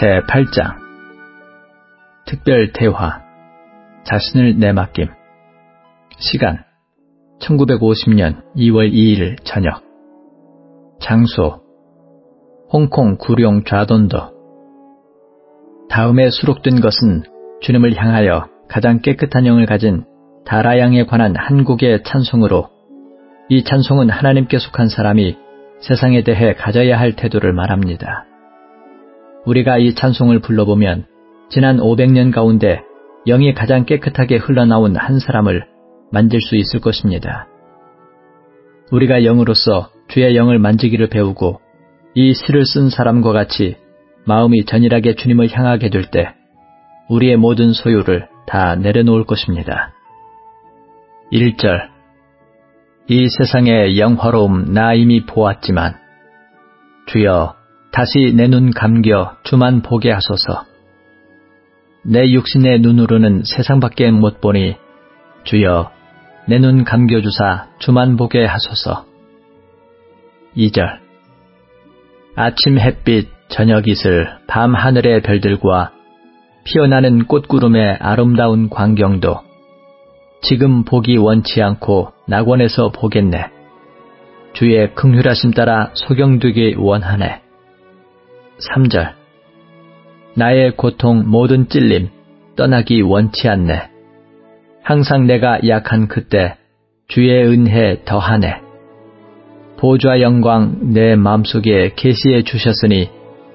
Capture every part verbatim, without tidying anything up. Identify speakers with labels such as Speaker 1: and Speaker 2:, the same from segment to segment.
Speaker 1: 제팔 장 특별 대화 자신을 내맡김. 시간 천구백오십 년 이월 이일 저녁. 장소 홍콩 구룡 좌돈도. 다음에 수록된 것은 주님을 향하여 가장 깨끗한 영을 가진 다라양에 관한 한 곡의 찬송으로, 이 찬송은 하나님께 속한 사람이 세상에 대해 가져야 할 태도를 말합니다. 우리가 이 찬송을 불러보면 지난 오백 년 가운데 영이 가장 깨끗하게 흘러나온 한 사람을 만질 수 있을 것입니다. 우리가 영으로서 주의 영을 만지기를 배우고 이 시를 쓴 사람과 같이 마음이 전일하게 주님을 향하게 될 때 우리의 모든 소유를 다 내려놓을 것입니다. 일 절. 이 세상의 영화로움 나 이미 보았지만 주여 다시 내 눈 감겨 주만 보게 하소서. 내 육신의 눈으로는 세상밖에 못 보니 주여 내 눈 감겨주사 주만 보게 하소서. 이 절. 아침 햇빛 저녁 이슬 밤 하늘의 별들과 피어나는 꽃구름의 아름다운 광경도 지금 보기 원치 않고 낙원에서 보겠네. 주의 긍휼하심 따라 소경되기 원하네. 삼 절. 나의 고통 모든 찔림 떠나기 원치 않네. 항상 내가 약한 그때 주의 은혜 더하네. 보좌 영광 내 마음속에 계시해 주셨으니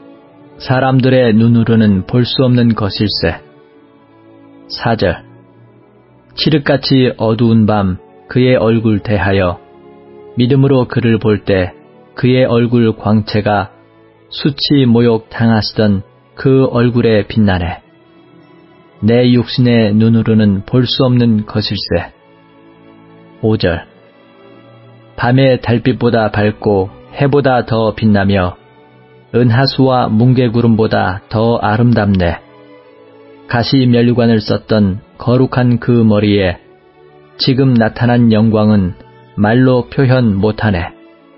Speaker 1: 사람들의 눈으로는 볼 수 없는 것일세. 사 절. 칠흑같이 어두운 밤 그의 얼굴 대하여 믿음으로 그를 볼 때 그의 얼굴 광채가 수치 모욕 당하시던 그 얼굴에 빛나네. 내 육신의 눈으로는 볼 수 없는 것일세. 오 절. 밤의 달빛보다 밝고 해보다 더 빛나며 은하수와 뭉게구름보다 더 아름답네. 가시 면류관을 썼던 거룩한 그 머리에 지금 나타난 영광은 말로 표현 못하네.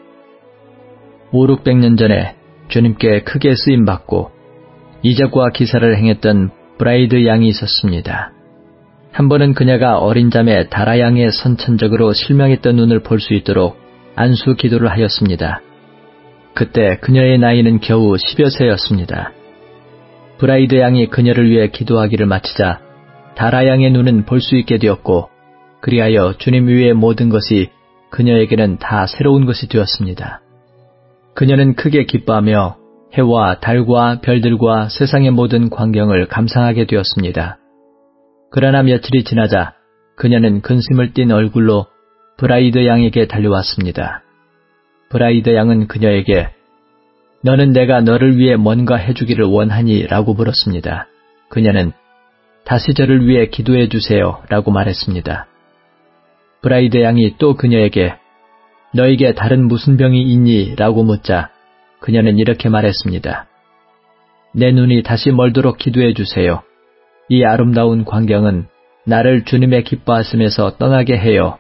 Speaker 1: 오륙백 년 전에 주님께 크게 쓰임받고 이적과 기사를 행했던 브라이드 양이 있었습니다. 한 번은 그녀가 어린 자매 다라양의 선천적으로 실명했던 눈을 볼 수 있도록 안수 기도를 하였습니다. 그때 그녀의 나이는 겨우 십여 세였습니다. 브라이드 양이 그녀를 위해 기도하기를 마치자 다라양의 눈은 볼 수 있게 되었고, 그리하여 주님 위의 모든 것이 그녀에게는 다 새로운 것이 되었습니다. 그녀는 크게 기뻐하며 해와 달과 별들과 세상의 모든 광경을 감상하게 되었습니다. 그러나 며칠이 지나자 그녀는 근심을 띤 얼굴로 브라이드 양에게 달려왔습니다. 브라이드 양은 그녀에게 너는 내가 너를 위해 뭔가 해주기를 원하니? 라고 물었습니다. 그녀는 다시 저를 위해 기도해 주세요 라고 말했습니다. 브라이드 양이 또 그녀에게 너에게 다른 무슨 병이 있니? 라고 묻자 그녀는 이렇게 말했습니다. 내 눈이 다시 멀도록 기도해 주세요. 이 아름다운 광경은 나를 주님의 기뻐하심에서 떠나게 해요.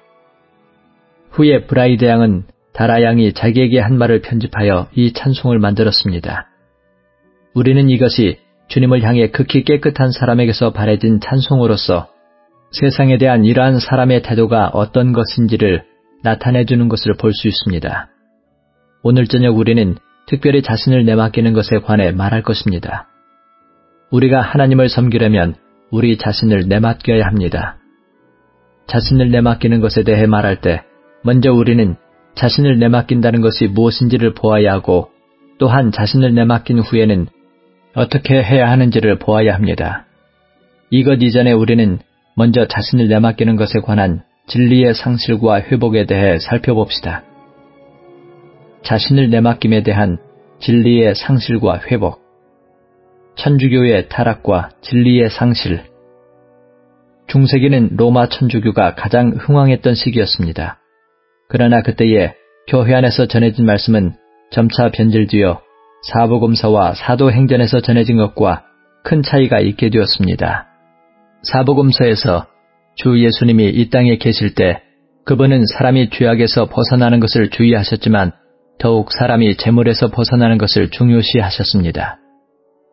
Speaker 1: 후에 브라이드 양은 다라 양이 자기에게 한 말을 편집하여 이 찬송을 만들었습니다. 우리는 이것이 주님을 향해 극히 깨끗한 사람에게서 발해진 찬송으로서 세상에 대한 이러한 사람의 태도가 어떤 것인지를 나타내주는 것을 볼 수 있습니다. 오늘 저녁 우리는 특별히 자신을 내맡기는 것에 관해 말할 것입니다. 우리가 하나님을 섬기려면 우리 자신을 내맡겨야 합니다. 자신을 내맡기는 것에 대해 말할 때 먼저 우리는 자신을 내맡긴다는 것이 무엇인지를 보아야 하고, 또한 자신을 내맡긴 후에는 어떻게 해야 하는지를 보아야 합니다. 이것 이전에 우리는 먼저 자신을 내맡기는 것에 관한 진리의 상실과 회복에 대해 살펴봅시다. 자신을 내맡김에 대한 진리의 상실과 회복. 천주교의 타락과 진리의 상실. 중세기는 로마 천주교가 가장 흥왕했던 시기였습니다. 그러나 그때에 교회 안에서 전해진 말씀은 점차 변질되어 사복음서와 사도행전에서 전해진 것과 큰 차이가 있게 되었습니다. 사복음서에서 주 예수님이 이 땅에 계실 때 그분은 사람이 죄악에서 벗어나는 것을 주의하셨지만 더욱 사람이 재물에서 벗어나는 것을 중요시하셨습니다.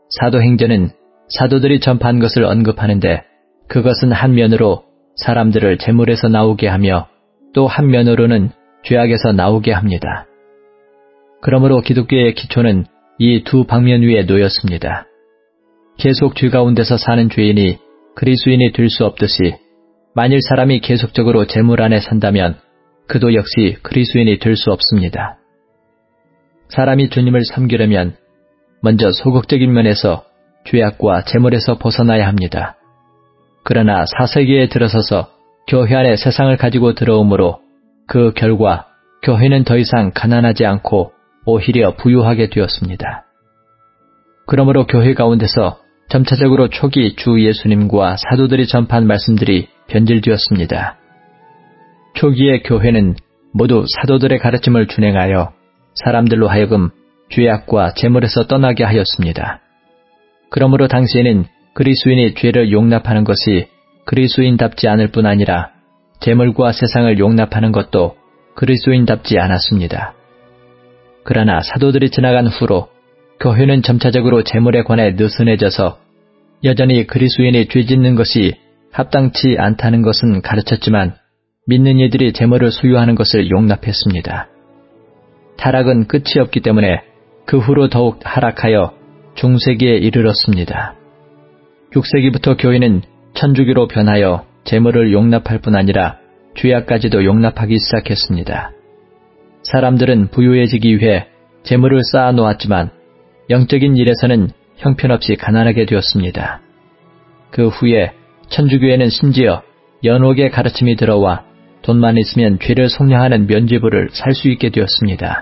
Speaker 1: 사도행전은 사도들이 전파한 것을 언급하는데 그것은 한 면으로 사람들을 재물에서 나오게 하며 또 한 면으로는 죄악에서 나오게 합니다. 그러므로 기독교의 기초는 이 두 방면 위에 놓였습니다. 계속 죄 가운데서 사는 죄인이 그리스도인이 될 수 없듯이 만일 사람이 계속적으로 재물 안에 산다면 그도 역시 그리스도인이 될 수 없습니다. 사람이 주님을 섬기려면 먼저 소극적인 면에서 죄악과 재물에서 벗어나야 합니다. 그러나 사세기에 들어서서 교회 안에 세상을 가지고 들어오므로 그 결과 교회는 더 이상 가난하지 않고 오히려 부유하게 되었습니다. 그러므로 교회 가운데서 점차적으로 초기 주 예수님과 사도들이 전파한 말씀들이 변질되었습니다. 초기의 교회는 모두 사도들의 가르침을 준행하여 사람들로 하여금 죄악과 재물에서 떠나게 하였습니다. 그러므로 당시에는 그리스도인이 죄를 용납하는 것이 그리스도인답지 않을 뿐 아니라 재물과 세상을 용납하는 것도 그리스도인답지 않았습니다. 그러나 사도들이 지나간 후로 교회는 점차적으로 재물에 관해 느슨해져서 여전히 그리스도인이 죄 짓는 것이 합당치 않다는 것은 가르쳤지만 믿는 이들이 재물을 소유하는 것을 용납했습니다. 타락은 끝이 없기 때문에 그 후로 더욱 하락하여 중세기에 이르렀습니다. 육 세기부터 교회는 천주교로 변하여 재물을 용납할 뿐 아니라 죄악까지도 용납하기 시작했습니다. 사람들은 부유해지기 위해 재물을 쌓아 놓았지만 영적인 일에서는 형편없이 가난하게 되었습니다. 그 후에 천주교에는 심지어 연옥의 가르침이 들어와 돈만 있으면 죄를 속량하는 면죄부를 살 수 있게 되었습니다.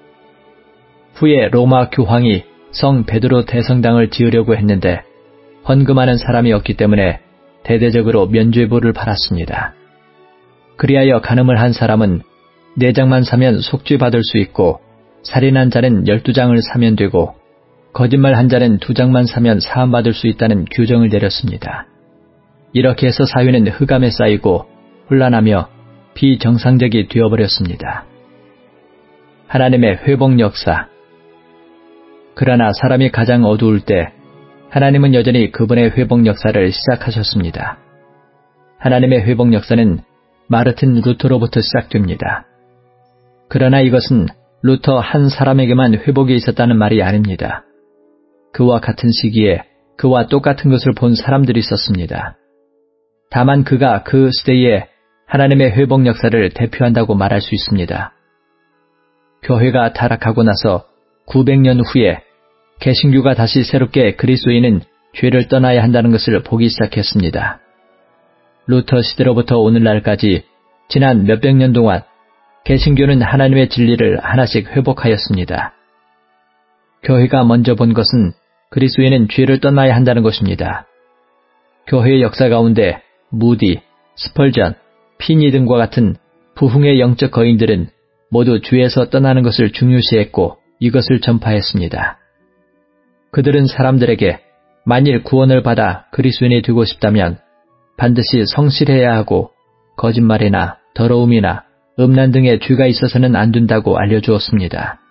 Speaker 1: 후에 로마 교황이 성 베드로 대성당을 지으려고 했는데 헌금하는 사람이 없기 때문에 대대적으로 면죄부를 팔았습니다. 그리하여 간음을 한 사람은 네 장만 사면 속죄받을 수 있고 살인한 자는 열두 장을 사면 되고 거짓말한 자는 두 장만 사면 사함받을 수 있다는 규정을 내렸습니다. 이렇게 해서 사회는 흑암에 쌓이고 혼란하며 비정상적이 되어버렸습니다. 하나님의 회복 역사. 그러나 사람이 가장 어두울 때 하나님은 여전히 그분의 회복 역사를 시작하셨습니다. 하나님의 회복 역사는 마르틴 루터로부터 시작됩니다. 그러나 이것은 루터 한 사람에게만 회복이 있었다는 말이 아닙니다. 그와 같은 시기에 그와 똑같은 것을 본 사람들이 있었습니다. 다만 그가 그 시대에 하나님의 회복 역사를 대표한다고 말할 수 있습니다. 교회가 타락하고 나서 구백 년 후에 개신교가 다시 새롭게 그리스도인은 죄를 떠나야 한다는 것을 보기 시작했습니다. 루터 시대로부터 오늘날까지 지난 몇백 년 동안 개신교는 하나님의 진리를 하나씩 회복하였습니다. 교회가 먼저 본 것은 그리스도인은 죄를 떠나야 한다는 것입니다. 교회의 역사 가운데 무디, 스펄전, 피니 등과 같은 부흥의 영적 거인들은 모두 죄에서 떠나는 것을 중요시했고 이것을 전파했습니다. 그들은 사람들에게 만일 구원을 받아 그리스도인이 되고 싶다면 반드시 성실해야 하고 거짓말이나 더러움이나 음란 등의 죄가 있어서는 안 된다고 알려주었습니다.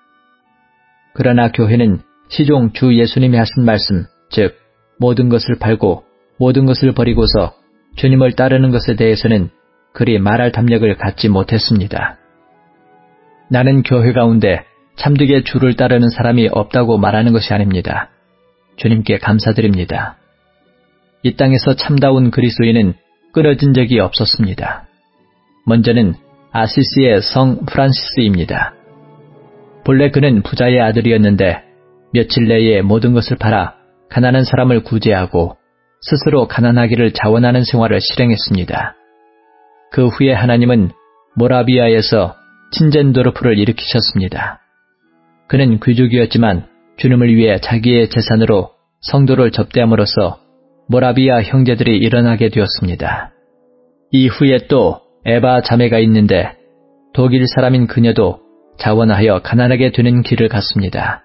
Speaker 1: 그러나 교회는 시종 주 예수님이 하신 말씀, 즉 모든 것을 팔고 모든 것을 버리고서 주님을 따르는 것에 대해서는 그리 말할 담력을 갖지 못했습니다. 나는 교회 가운데 참되게 주를 따르는 사람이 없다고 말하는 것이 아닙니다. 주님께 감사드립니다. 이 땅에서 참다운 그리스도인은 끊어진 적이 없었습니다. 먼저는 아시시의 성 프란시스입니다. 본래 그는 부자의 아들이었는데 며칠 내에 모든 것을 팔아 가난한 사람을 구제하고 스스로 가난하기를 자원하는 생활을 실행했습니다. 그 후에 하나님은 모라비아에서 친젠도르프를 일으키셨습니다. 그는 귀족이었지만 주님을 위해 자기의 재산으로 성도를 접대함으로써 모라비아 형제들이 일어나게 되었습니다. 이후에 또 에바 자매가 있는데 독일 사람인 그녀도 자원하여 가난하게 되는 길을 갔습니다.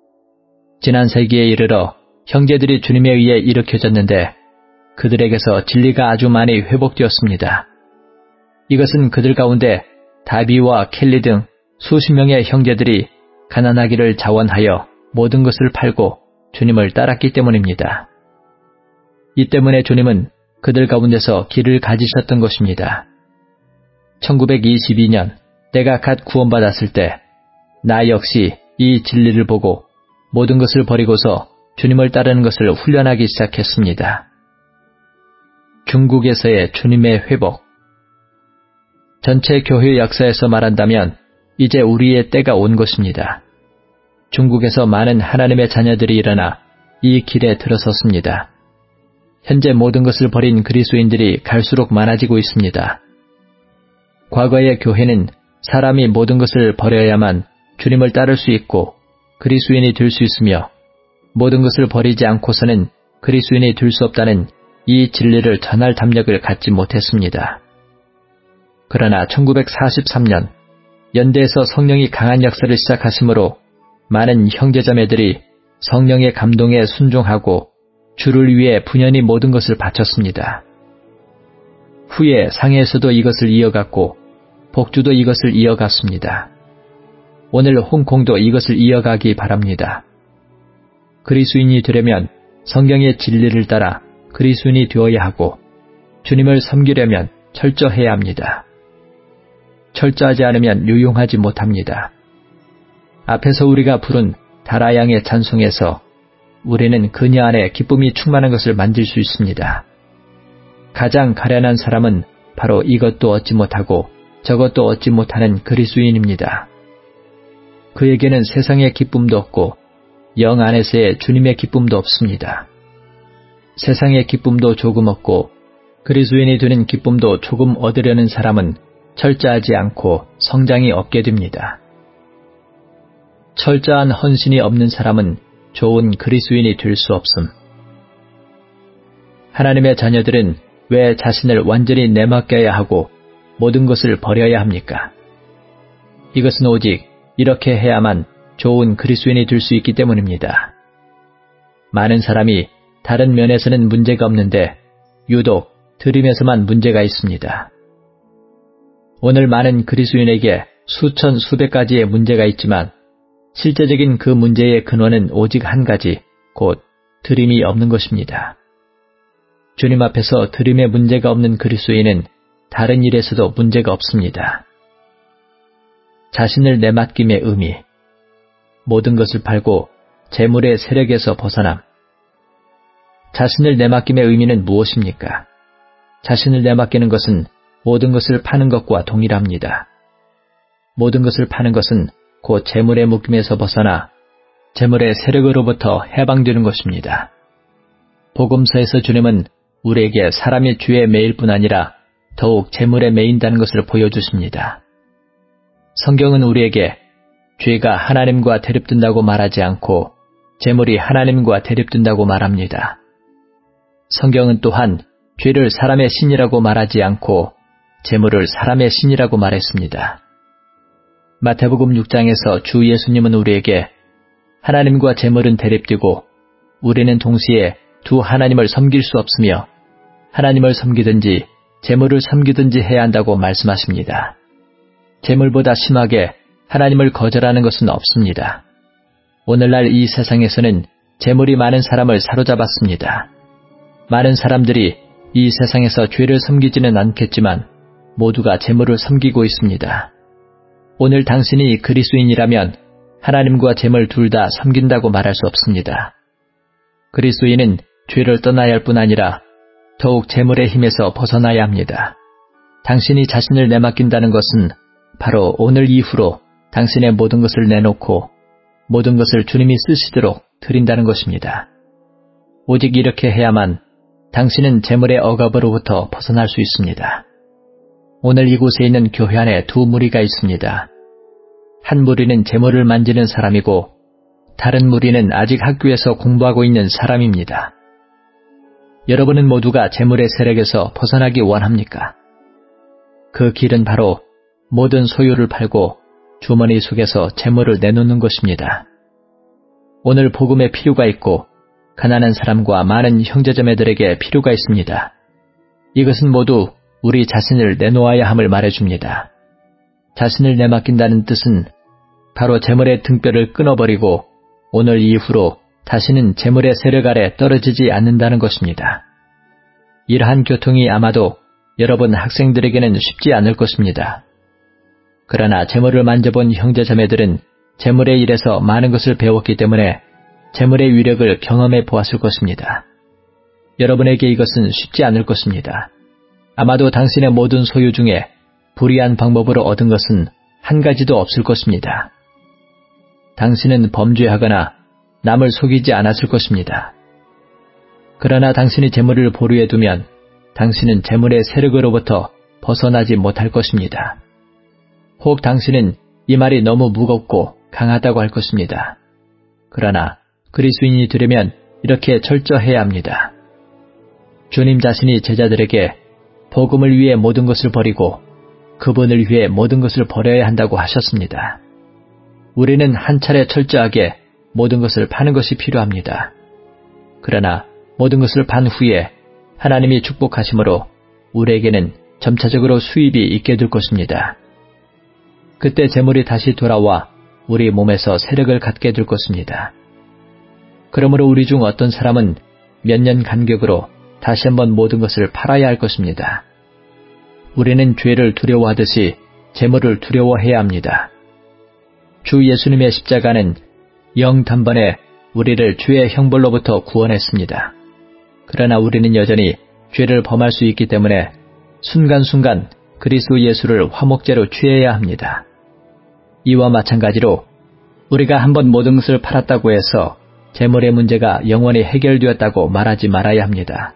Speaker 1: 지난 세기에 이르러 형제들이 주님에 의해 일으켜졌는데 그들에게서 진리가 아주 많이 회복되었습니다. 이것은 그들 가운데 다비와 켈리 등 수십 명의 형제들이 가난하기를 자원하여 모든 것을 팔고 주님을 따랐기 때문입니다. 이 때문에 주님은 그들 가운데서 길을 가지셨던 것입니다. 천구백이십이 년 내가 갓 구원받았을 때 나 역시 이 진리를 보고 모든 것을 버리고서 주님을 따르는 것을 훈련하기 시작했습니다. 중국에서의 주님의 회복. 전체 교회 역사에서 말한다면 이제 우리의 때가 온 것입니다. 중국에서 많은 하나님의 자녀들이 일어나 이 길에 들어섰습니다. 현재 모든 것을 버린 그리스도인들이 갈수록 많아지고 있습니다. 과거의 교회는 사람이 모든 것을 버려야만 주님을 따를 수 있고 그리스도인이 될 수 있으며 모든 것을 버리지 않고서는 그리스도인이 될 수 없다는 이 진리를 전할 담력을 갖지 못했습니다. 그러나 천구백사십삼 년 연대에서 성령이 강한 역사를 시작하심으로 많은 형제자매들이 성령의 감동에 순종하고 주를 위해 분연히 모든 것을 바쳤습니다. 후에 상해에서도 이것을 이어갔고 복주도 이것을 이어갔습니다. 오늘 홍콩도 이것을 이어가기 바랍니다. 그리스도인이 되려면 성경의 진리를 따라 그리스도인이 되어야 하고 주님을 섬기려면 철저해야 합니다. 철저하지 않으면 유용하지 못합니다. 앞에서 우리가 부른 다라양의 찬송에서 우리는 그녀 안에 기쁨이 충만한 것을 만질 수 있습니다. 가장 가련한 사람은 바로 이것도 얻지 못하고 저것도 얻지 못하는 그리스도인입니다. 그에게는 세상의 기쁨도 없고 영 안에서의 주님의 기쁨도 없습니다. 세상의 기쁨도 조금 얻고 그리스도인이 되는 기쁨도 조금 얻으려는 사람은 철저하지 않고 성장이 없게 됩니다. 철저한 헌신이 없는 사람은 좋은 그리스도인이 될 수 없음. 하나님의 자녀들은 왜 자신을 완전히 내맡겨야 하고 모든 것을 버려야 합니까? 이것은 오직 이렇게 해야만 좋은 그리스도인이 될 수 있기 때문입니다. 많은 사람이 다른 면에서는 문제가 없는데 유독 드림에서만 문제가 있습니다. 오늘 많은 그리스도인에게 수천 수백 가지의 문제가 있지만 실제적인 그 문제의 근원은 오직 한 가지, 곧 드림이 없는 것입니다. 주님 앞에서 드림에 문제가 없는 그리스도인은 다른 일에서도 문제가 없습니다. 자신을 내맡김의 의미. 모든 것을 팔고 재물의 세력에서 벗어남. 자신을 내맡김의 의미는 무엇입니까? 자신을 내맡기는 것은 모든 것을 파는 것과 동일합니다. 모든 것을 파는 것은 곧 재물의 묶임에서 벗어나 재물의 세력으로부터 해방되는 것입니다. 복음서에서 주님은 우리에게 사람이 주에 매일 뿐 아니라 더욱 재물에 매인다는 것을 보여주십니다. 성경은 우리에게 죄가 하나님과 대립된다고 말하지 않고 재물이 하나님과 대립된다고 말합니다. 성경은 또한 죄를 사람의 신이라고 말하지 않고 재물을 사람의 신이라고 말했습니다. 마태복음 육 장에서 주 예수님은 우리에게 하나님과 재물은 대립되고 우리는 동시에 두 하나님을 섬길 수 없으며 하나님을 섬기든지 재물을 섬기든지 해야 한다고 말씀하십니다. 재물보다 심하게 하나님을 거절하는 것은 없습니다. 오늘날 이 세상에서는 재물이 많은 사람을 사로잡았습니다. 많은 사람들이 이 세상에서 죄를 섬기지는 않겠지만 모두가 재물을 섬기고 있습니다. 오늘 당신이 그리스도인이라면 하나님과 재물 둘 다 섬긴다고 말할 수 없습니다. 그리스도인은 죄를 떠나야 할 뿐 아니라 더욱 재물의 힘에서 벗어나야 합니다. 당신이 자신을 내맡긴다는 것은 바로 오늘 이후로 당신의 모든 것을 내놓고 모든 것을 주님이 쓰시도록 드린다는 것입니다. 오직 이렇게 해야만 당신은 재물의 억압으로부터 벗어날 수 있습니다. 오늘 이곳에 있는 교회 안에 두 무리가 있습니다. 한 무리는 재물을 만지는 사람이고 다른 무리는 아직 학교에서 공부하고 있는 사람입니다. 여러분은 모두가 재물의 세력에서 벗어나기 원합니까? 그 길은 바로 모든 소유를 팔고 주머니 속에서 재물을 내놓는 것입니다. 오늘 복음에 필요가 있고 가난한 사람과 많은 형제자매들에게 필요가 있습니다. 이것은 모두 우리 자신을 내놓아야 함을 말해줍니다. 자신을 내맡긴다는 뜻은 바로 재물의 등뼈를 끊어버리고 오늘 이후로 다시는 재물의 세력 아래 떨어지지 않는다는 것입니다. 이러한 교통이 아마도 여러분 학생들에게는 쉽지 않을 것입니다. 그러나 재물을 만져본 형제자매들은 재물의 일에서 많은 것을 배웠기 때문에 재물의 위력을 경험해 보았을 것입니다. 여러분에게 이것은 쉽지 않을 것입니다. 아마도 당신의 모든 소유 중에 불의한 방법으로 얻은 것은 한 가지도 없을 것입니다. 당신은 범죄하거나 남을 속이지 않았을 것입니다. 그러나 당신이 재물을 보류해 두면 당신은 재물의 세력으로부터 벗어나지 못할 것입니다. 혹 당신은 이 말이 너무 무겁고 강하다고 할 것입니다. 그러나 그리스도인이 되려면 이렇게 철저해야 합니다. 주님 자신이 제자들에게 복음을 위해 모든 것을 버리고 그분을 위해 모든 것을 버려야 한다고 하셨습니다. 우리는 한 차례 철저하게 모든 것을 파는 것이 필요합니다. 그러나 모든 것을 판 후에 하나님이 축복하심으로 우리에게는 점차적으로 수입이 있게 될 것입니다. 그때 재물이 다시 돌아와 우리 몸에서 세력을 갖게 될 것입니다. 그러므로 우리 중 어떤 사람은 몇 년 간격으로 다시 한번 모든 것을 팔아야 할 것입니다. 우리는 죄를 두려워하듯이 재물을 두려워해야 합니다. 주 예수님의 십자가는 영 단번에 우리를 죄의 형벌로부터 구원했습니다. 그러나 우리는 여전히 죄를 범할 수 있기 때문에 순간순간 그리스도 예수를 화목제로 취해야 합니다. 이와 마찬가지로 우리가 한번 모든 것을 팔았다고 해서 재물의 문제가 영원히 해결되었다고 말하지 말아야 합니다.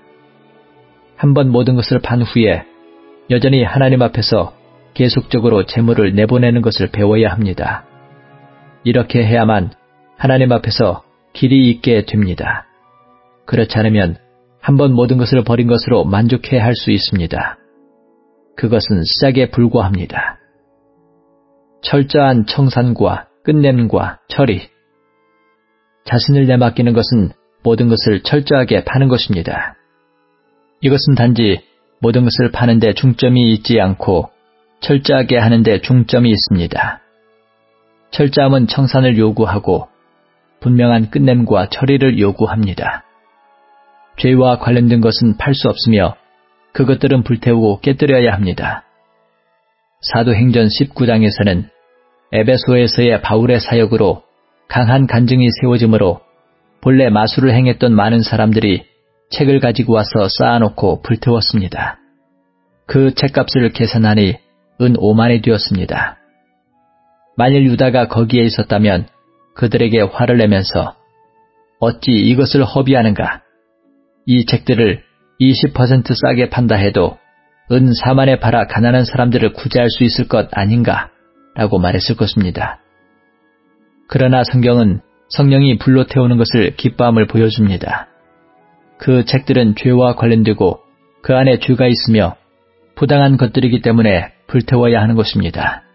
Speaker 1: 한번 모든 것을 판 후에 여전히 하나님 앞에서 계속적으로 재물을 내보내는 것을 배워야 합니다. 이렇게 해야만 하나님 앞에서 길이 있게 됩니다. 그렇지 않으면 한번 모든 것을 버린 것으로 만족해야 할 수 있습니다. 그것은 시작에 불과합니다. 철저한 청산과 끝냄과 처리. 자신을 내맡기는 것은 모든 것을 철저하게 파는 것입니다. 이것은 단지 모든 것을 파는 데 중점이 있지 않고 철저하게 하는 데 중점이 있습니다. 철저함은 청산을 요구하고 분명한 끝냄과 처리를 요구합니다. 죄와 관련된 것은 팔 수 없으며 그것들은 불태우고 깨뜨려야 합니다. 사도행전 십구 장에서는 에베소에서의 바울의 사역으로 강한 간증이 세워지므로 본래 마술을 행했던 많은 사람들이 책을 가지고 와서 쌓아놓고 불태웠습니다. 그 책값을 계산하니 은 오만이 되었습니다. 만일 유다가 거기에 있었다면 그들에게 화를 내면서 어찌 이것을 허비하는가? 이 책들을 이십 퍼센트 싸게 판다 해도 은 사만에 팔아 가난한 사람들을 구제할 수 있을 것 아닌가? 라고 말했을 것입니다. 그러나 성경은 성령이 불로 태우는 것을 기뻐함을 보여줍니다. 그 책들은 죄와 관련되고 그 안에 죄가 있으며 부당한 것들이기 때문에 불태워야 하는 것입니다.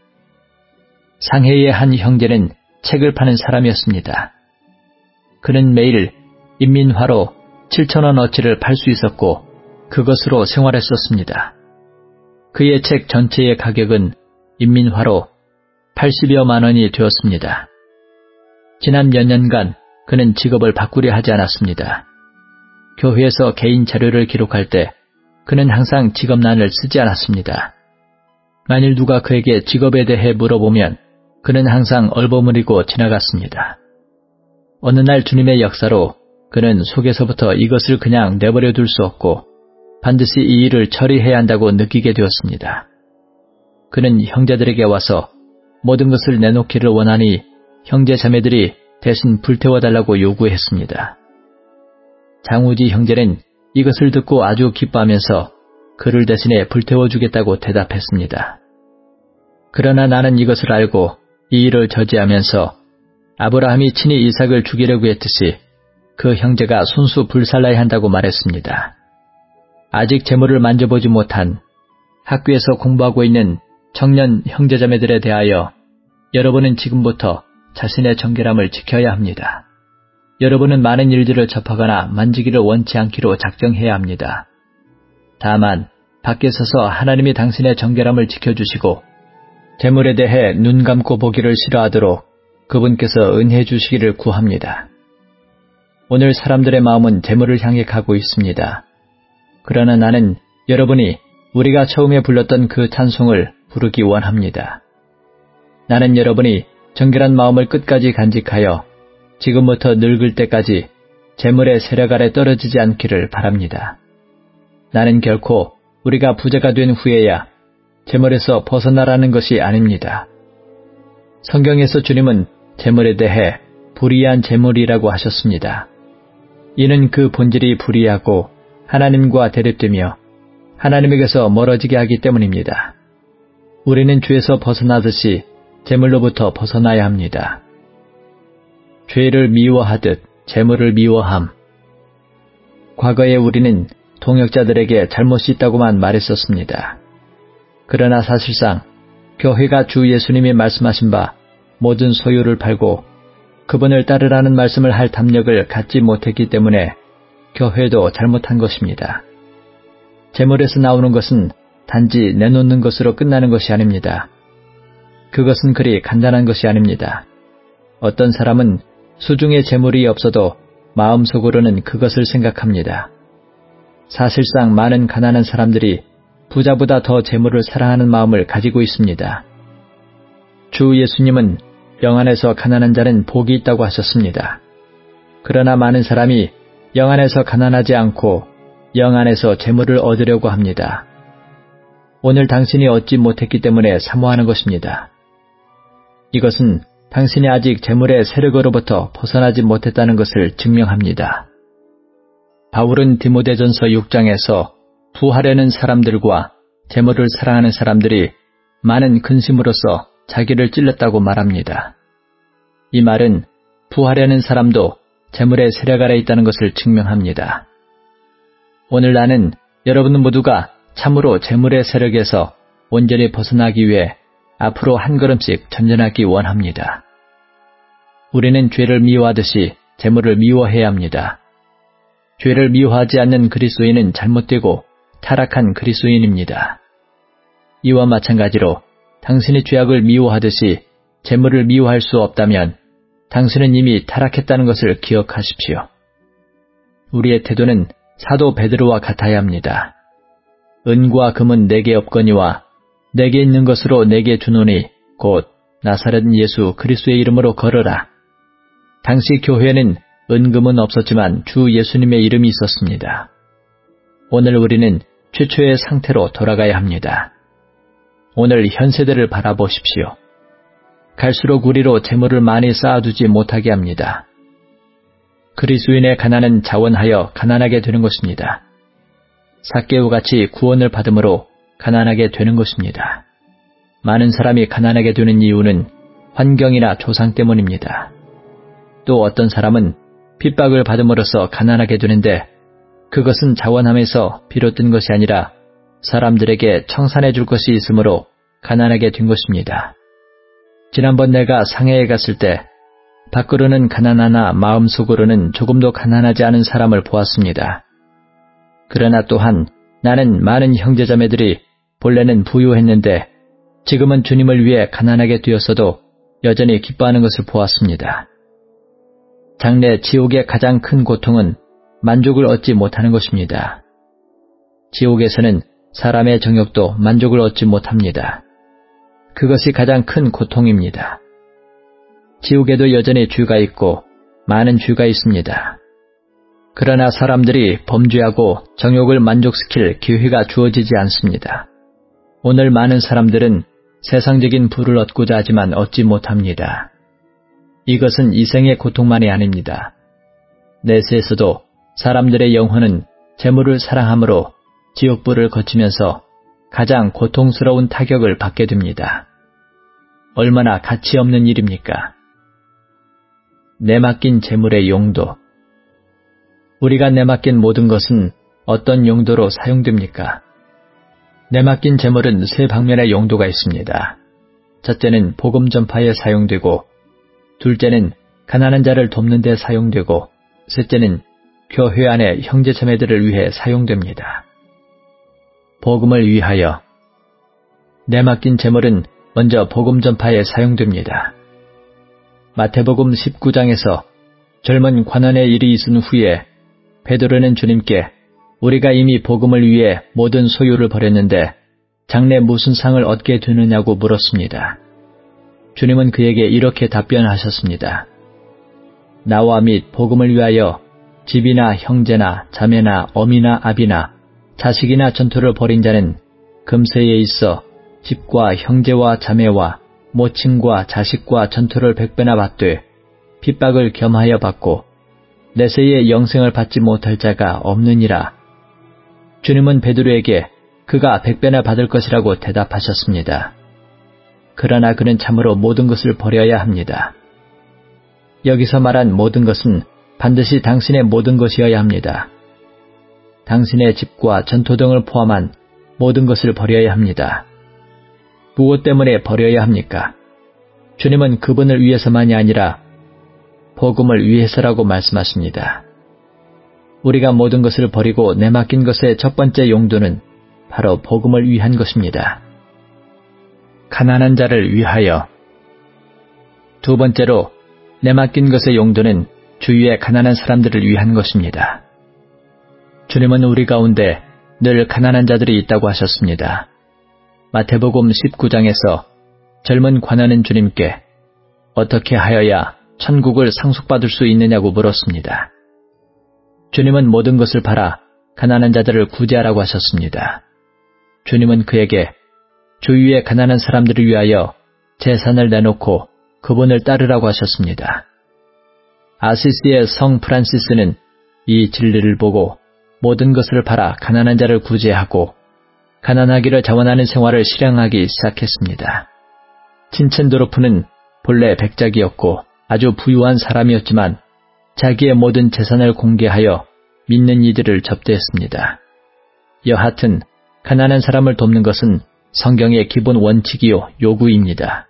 Speaker 1: 상해의 한 형제는 책을 파는 사람이었습니다. 그는 매일 인민화로 칠천 원어치를 팔 수 있었고 그것으로 생활했었습니다. 그의 책 전체의 가격은 인민화로 팔십여만 원이 되었습니다. 지난 몇 년간 그는 직업을 바꾸려 하지 않았습니다. 교회에서 개인 자료를 기록할 때 그는 항상 직업란을 쓰지 않았습니다. 만일 누가 그에게 직업에 대해 물어보면 그는 항상 얼버무리고 지나갔습니다. 어느 날 주님의 역사로 그는 속에서부터 이것을 그냥 내버려 둘 수 없고 반드시 이 일을 처리해야 한다고 느끼게 되었습니다. 그는 형제들에게 와서 모든 것을 내놓기를 원하니 형제 자매들이 대신 불태워달라고 요구했습니다. 장우지 형제는 이것을 듣고 아주 기뻐하면서 그를 대신에 불태워주겠다고 대답했습니다. 그러나 나는 이것을 알고 이 일을 저지하면서 아브라함이 친히 이삭을 죽이려고 했듯이 그 형제가 손수 불살라야 한다고 말했습니다. 아직 재물을 만져보지 못한 학교에서 공부하고 있는 청년 형제자매들에 대하여 여러분은 지금부터 자신의 정결함을 지켜야 합니다. 여러분은 많은 일들을 접하거나 만지기를 원치 않기로 작정해야 합니다. 다만 밖에 서서 하나님이 당신의 정결함을 지켜주시고 재물에 대해 눈 감고 보기를 싫어하도록 그분께서 은혜 주시기를 구합니다. 오늘 사람들의 마음은 재물을 향해 가고 있습니다. 그러나 나는 여러분이 우리가 처음에 불렀던 그 찬송을 부르기 원합니다. 나는 여러분이 정결한 마음을 끝까지 간직하여 지금부터 늙을 때까지 재물의 세력 아래 떨어지지 않기를 바랍니다. 나는 결코 우리가 부자가 된 후에야 재물에서 벗어나라는 것이 아닙니다. 성경에서 주님은 재물에 대해 불의한 재물이라고 하셨습니다. 이는 그 본질이 불의하고 하나님과 대립되며 하나님에게서 멀어지게 하기 때문입니다. 우리는 죄에서 벗어나듯이 재물로부터 벗어나야 합니다. 죄를 미워하듯 재물을 미워함. 과거에 우리는 동역자들에게 잘못이 있다고만 말했었습니다. 그러나 사실상 교회가 주 예수님이 말씀하신 바 모든 소유를 팔고 그분을 따르라는 말씀을 할 담력을 갖지 못했기 때문에 교회도 잘못한 것입니다. 재물에서 나오는 것은 단지 내놓는 것으로 끝나는 것이 아닙니다. 그것은 그리 간단한 것이 아닙니다. 어떤 사람은 수중에 재물이 없어도 마음속으로는 그것을 생각합니다. 사실상 많은 가난한 사람들이 부자보다 더 재물을 사랑하는 마음을 가지고 있습니다. 주 예수님은 영 안에서 가난한 자는 복이 있다고 하셨습니다. 그러나 많은 사람이 영 안에서 가난하지 않고 영 안에서 재물을 얻으려고 합니다. 오늘 당신이 얻지 못했기 때문에 사모하는 것입니다. 이것은 당신이 아직 재물의 세력으로부터 벗어나지 못했다는 것을 증명합니다. 바울은 디모데전서 육 장에서 부하려는 사람들과 재물을 사랑하는 사람들이 많은 근심으로써 자기를 찔렀다고 말합니다. 이 말은 부하려는 사람도 재물의 세력 아래 있다는 것을 증명합니다. 오늘 나는 여러분 모두가 참으로 재물의 세력에서 온전히 벗어나기 위해 앞으로 한 걸음씩 전진하기 원합니다. 우리는 죄를 미워하듯이 재물을 미워해야 합니다. 죄를 미워하지 않는 그리스도인은 잘못되고 타락한 그리스도인입니다. 이와 마찬가지로 당신이 죄악을 미워하듯이 재물을 미워할 수 없다면 당신은 이미 타락했다는 것을 기억하십시오. 우리의 태도는 사도 베드로와 같아야 합니다. 은과 금은 내게 없거니와 내게 있는 것으로 내게 주노니 곧 나사렛 예수 그리스도의 이름으로 걸어라. 당시 교회에는 은금은 없었지만 주 예수님의 이름이 있었습니다. 오늘 우리는 최초의 상태로 돌아가야 합니다. 오늘 현 세대를 바라보십시오. 갈수록 우리로 재물을 많이 쌓아두지 못하게 합니다. 그리스도인의 가난은 자원하여 가난하게 되는 것입니다. 삭개오 같이 구원을 받음으로 가난하게 되는 것입니다. 많은 사람이 가난하게 되는 이유는 환경이나 조상 때문입니다. 또 어떤 사람은 핍박을 받음으로써 가난하게 되는데 그것은 자원함에서 비롯된 것이 아니라 사람들에게 청산해 줄 것이 있으므로 가난하게 된 것입니다. 지난번 내가 상해에 갔을 때 밖으로는 가난하나 마음속으로는 조금도 가난하지 않은 사람을 보았습니다. 그러나 또한 나는 많은 형제자매들이 본래는 부유했는데 지금은 주님을 위해 가난하게 되었어도 여전히 기뻐하는 것을 보았습니다. 장래 지옥의 가장 큰 고통은 만족을 얻지 못하는 것입니다. 지옥에서는 사람의 정욕도 만족을 얻지 못합니다. 그것이 가장 큰 고통입니다. 지옥에도 여전히 죄가 있고 많은 죄가 있습니다. 그러나 사람들이 범죄하고 정욕을 만족시킬 기회가 주어지지 않습니다. 오늘 많은 사람들은 세상적인 부를 얻고자 하지만 얻지 못합니다. 이것은 이생의 고통만이 아닙니다. 내세에서도 사람들의 영혼은 재물을 사랑함으로 지옥불을 거치면서 가장 고통스러운 타격을 받게 됩니다. 얼마나 가치 없는 일입니까? 내맡긴 재물의 용도. 우리가 내맡긴 모든 것은 어떤 용도로 사용됩니까? 내맡긴 재물은 세 방면의 용도가 있습니다. 첫째는 복음 전파에 사용되고, 둘째는 가난한 자를 돕는 데 사용되고, 셋째는 교회 안의 형제자매들을 위해 사용됩니다. 복음을 위하여. 내맡긴 재물은 먼저 복음 전파에 사용됩니다. 마태복음 십구 장에서 젊은 관원의 일이 있은 후에 베드로는 주님께 우리가 이미 복음을 위해 모든 소유를 버렸는데 장래 무슨 상을 얻게 되느냐고 물었습니다. 주님은 그에게 이렇게 답변하셨습니다. 나와 및 복음을 위하여 집이나 형제나 자매나 어미나 아비나 자식이나 전토를 벌인 자는 금세에 있어 집과 형제와 자매와 모친과 자식과 전토를 백배나 받되 핍박을 겸하여 받고 내세에 영생을 받지 못할 자가 없느니라. 주님은 베드로에게 그가 백배나 받을 것이라고 대답하셨습니다. 그러나 그는 참으로 모든 것을 버려야 합니다. 여기서 말한 모든 것은 반드시 당신의 모든 것이어야 합니다. 당신의 집과 전토 등을 포함한 모든 것을 버려야 합니다. 무엇 때문에 버려야 합니까? 주님은 그분을 위해서만이 아니라 복음을 위해서라고 말씀하십니다. 우리가 모든 것을 버리고 내맡긴 것의 첫 번째 용도는 바로 복음을 위한 것입니다. 가난한 자를 위하여. 두 번째로 내맡긴 것의 용도는 주위의 가난한 사람들을 위한 것입니다. 주님은 우리 가운데 늘 가난한 자들이 있다고 하셨습니다. 마태복음 십구 장에서 젊은 관원은 주님께 어떻게 하여야 천국을 상속받을 수 있느냐고 물었습니다. 주님은 모든 것을 팔아 가난한 자들을 구제하라고 하셨습니다. 주님은 그에게 주위의 가난한 사람들을 위하여 재산을 내놓고 그분을 따르라고 하셨습니다. 아시시의 성 프란시스는 이 진리를 보고 모든 것을 팔아 가난한 자를 구제하고 가난하기를 자원하는 생활을 실행하기 시작했습니다. 친첸도르프는 본래 백작이었고 아주 부유한 사람이었지만 자기의 모든 재산을 공개하여 믿는 이들을 접대했습니다. 여하튼 가난한 사람을 돕는 것은 성경의 기본 원칙이요 요구입니다.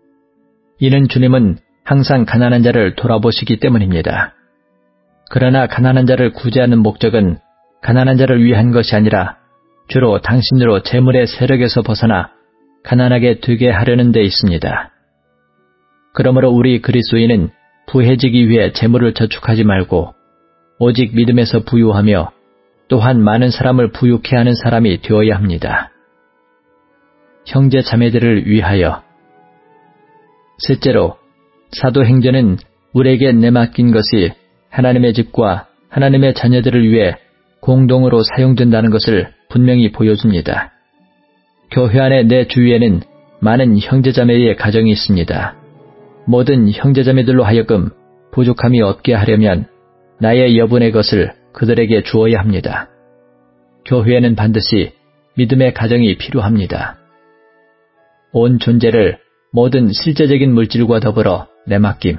Speaker 1: 이는 주님은 항상 가난한 자를 돌아보시기 때문입니다. 그러나 가난한 자를 구제하는 목적은 가난한 자를 위한 것이 아니라 주로 당신으로 재물의 세력에서 벗어나 가난하게 되게 하려는 데 있습니다. 그러므로 우리 그리스도인은 부해지기 위해 재물을 저축하지 말고 오직 믿음에서 부유하며 또한 많은 사람을 부유케 하는 사람이 되어야 합니다. 형제 자매들을 위하여. 셋째로 사도행전은 우리에게 내맡긴 것이 하나님의 집과 하나님의 자녀들을 위해 공동으로 사용된다는 것을 분명히 보여줍니다. 교회 안에 내 주위에는 많은 형제자매의 가정이 있습니다. 모든 형제자매들로 하여금 부족함이 없게 하려면 나의 여분의 것을 그들에게 주어야 합니다. 교회에는 반드시 믿음의 가정이 필요합니다. 온 존재를 모든 실제적인 물질과 더불어 내맡김.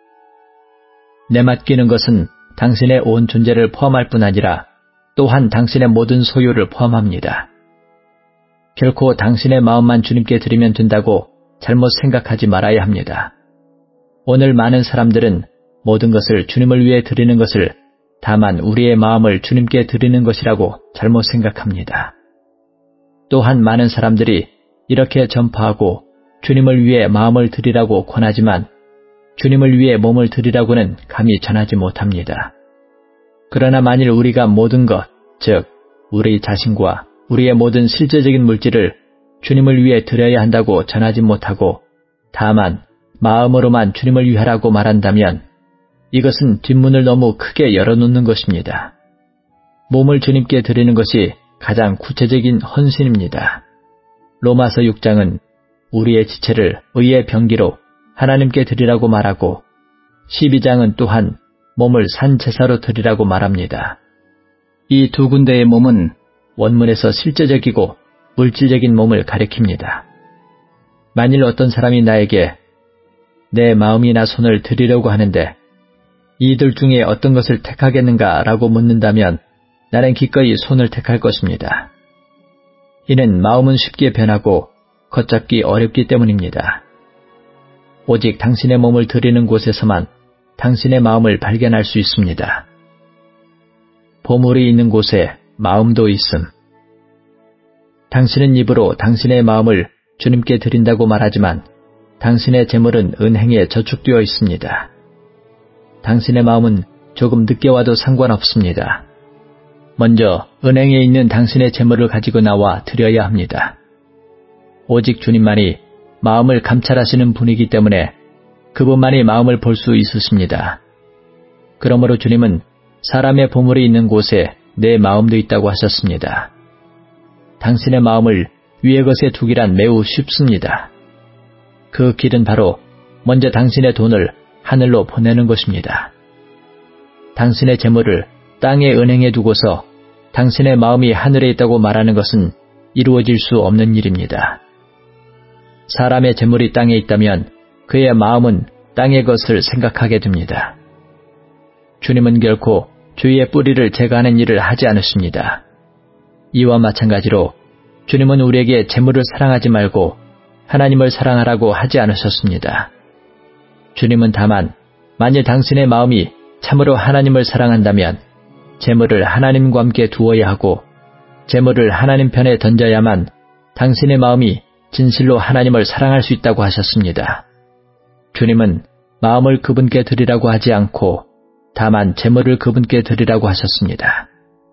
Speaker 1: 내맡기는 것은 당신의 온 존재를 포함할 뿐 아니라 또한 당신의 모든 소유를 포함합니다. 결코 당신의 마음만 주님께 드리면 된다고 잘못 생각하지 말아야 합니다. 오늘 많은 사람들은 모든 것을 주님을 위해 드리는 것을 다만 우리의 마음을 주님께 드리는 것이라고 잘못 생각합니다. 또한 많은 사람들이 이렇게 전파하고 주님을 위해 마음을 드리라고 권하지만 주님을 위해 몸을 드리라고는 감히 전하지 못합니다. 그러나 만일 우리가 모든 것, 즉 우리 자신과 우리의 모든 실제적인 물질을 주님을 위해 드려야 한다고 전하지 못하고 다만 마음으로만 주님을 위하라고 말한다면 이것은 뒷문을 너무 크게 열어놓는 것입니다. 몸을 주님께 드리는 것이 가장 구체적인 헌신입니다. 로마서 육 장은 우리의 지체를 의의 병기로 하나님께 드리라고 말하고 십이 장은 또한 몸을 산제사로 드리라고 말합니다. 이 두 군데의 몸은 원문에서 실제적이고 물질적인 몸을 가리킵니다. 만일 어떤 사람이 나에게 내 마음이나 손을 드리려고 하는데 이들 중에 어떤 것을 택하겠는가 라고 묻는다면 나는 기꺼이 손을 택할 것입니다. 이는 마음은 쉽게 변하고 걷잡기 어렵기 때문입니다. 오직 당신의 몸을 드리는 곳에서만 당신의 마음을 발견할 수 있습니다. 보물이 있는 곳에 마음도 있음. 당신은 입으로 당신의 마음을 주님께 드린다고 말하지만 당신의 재물은 은행에 저축되어 있습니다. 당신의 마음은 조금 늦게 와도 상관없습니다. 먼저 은행에 있는 당신의 재물을 가지고 나와 드려야 합니다. 오직 주님만이 마음을 감찰하시는 분이기 때문에 그분만이 마음을 볼 수 있으십니다. 그러므로 주님은 사람의 보물이 있는 곳에 내 마음도 있다고 하셨습니다. 당신의 마음을 위의 것에 두기란 매우 쉽습니다. 그 길은 바로 먼저 당신의 돈을 하늘로 보내는 것입니다. 당신의 재물을 땅의 은행에 두고서 당신의 마음이 하늘에 있다고 말하는 것은 이루어질 수 없는 일입니다. 사람의 재물이 땅에 있다면 그의 마음은 땅의 것을 생각하게 됩니다. 주님은 결코 주위의 뿌리를 제거하는 일을 하지 않으십니다. 이와 마찬가지로 주님은 우리에게 재물을 사랑하지 말고 하나님을 사랑하라고 하지 않으셨습니다. 주님은 다만 만일 당신의 마음이 참으로 하나님을 사랑한다면 재물을 하나님과 함께 두어야 하고 재물을 하나님 편에 던져야만 당신의 마음이 진실로 하나님을 사랑할 수 있다고 하셨습니다. 주님은 마음을 그분께 드리라고 하지 않고 다만 재물을 그분께 드리라고 하셨습니다.